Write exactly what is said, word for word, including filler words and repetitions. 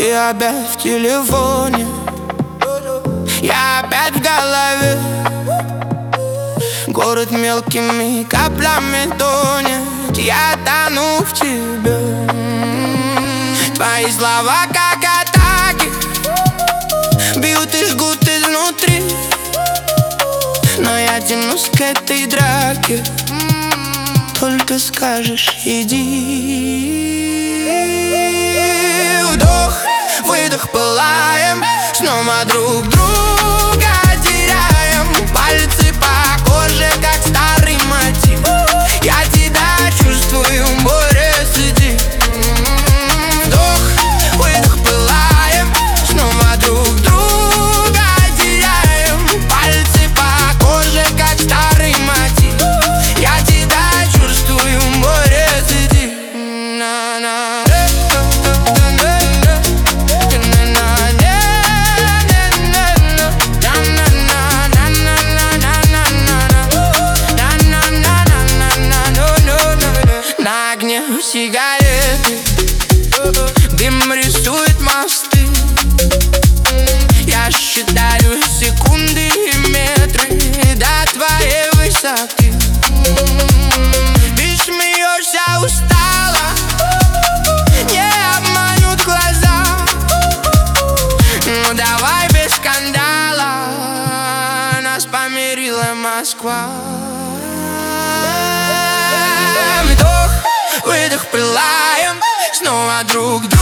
Ты опять в телефоне, я опять в голове. Город мелкими каплями тонет, я тону в тебе. Твои слова как атаки, бьют и жгут изнутри. Но я тянусь к этой драке, только скажешь иди. Вдох, выдох, пылаем, снова друг друга теряем. Пальцы по коже, как старый мотив. Я тебя чувствую, море среди. Вдох, выдох, пылаем, снова друг друга теряем. Пальцы по коже, как старый мотив. Я тебя чувствую, море среди. На-на. На огне сигареты, дым рисует мосты. Я считаю секунды и метры до твоей высоты. Ты смеешься устало, не обманут глаза. Ну давай без скандала, нас помирила Москва. Вдох, выдох, пылаем, снова друг друга